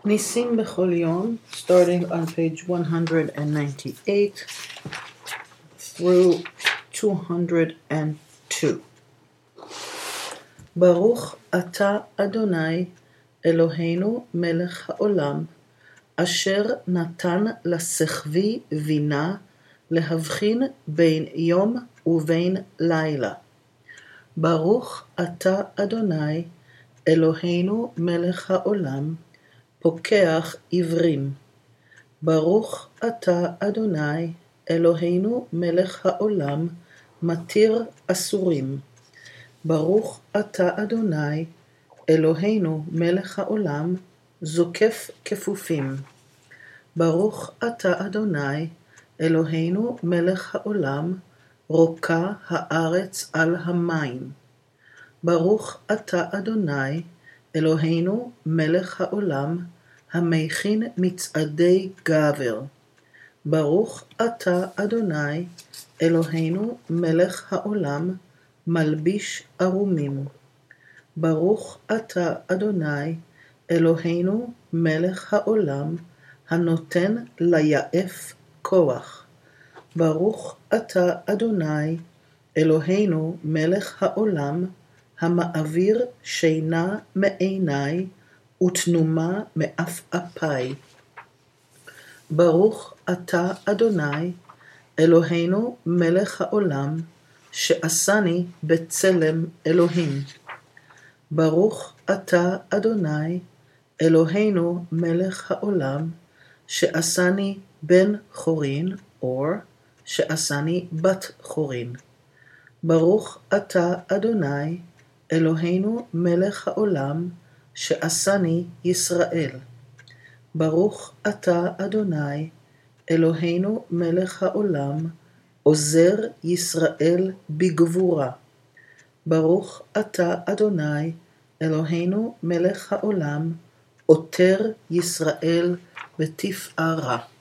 ניסים בכל יום, starting on page 198 through 202. ברוך אתה אדוני אלוהינו מלך העולם, אשר נתן לשכבי בינה להבחין בין יום ובין לילה. ברוך אתה אדוני אלוהינו מלך העולם, פוקח עיוורים. ברוך אתה אדוני אלוהינו מלך העולם, מתיר אסורים. ברוך אתה אדוני אלוהינו מלך העולם, זוקף כפופים. ברוך אתה אדוני אלוהינו מלך העולם, רוקע הארץ על המים. ברוך אתה אדוני אלוהינו מלך העולם, המכין מצעדי גבר. ברוך אתה אדוני אלוהינו מלך העולם, מלביש ערומים. ברוך אתה אדוני אלוהינו מלך העולם, הנותן ליעף כוח. ברוך אתה אדוני אלוהינו מלך העולם, המעביר שינה מעיני ותנומה מעפעפי. ברוך אתה אדוני אלוהינו מלך העולם, שעשני בצלם אלוהים. ברוך אתה אדוני אלוהינו מלך העולם, שעשני בן חורין, או שעשני בת חורין. ברוך אתה אדוני אלוהינו מלך העולם, שעשני ישראל. ברוך אתה אדוני אלוהינו מלך העולם, עוזר ישראל בגבורה. ברוך אתה אדוני אלוהינו מלך העולם, עוטר ישראל בתפארה.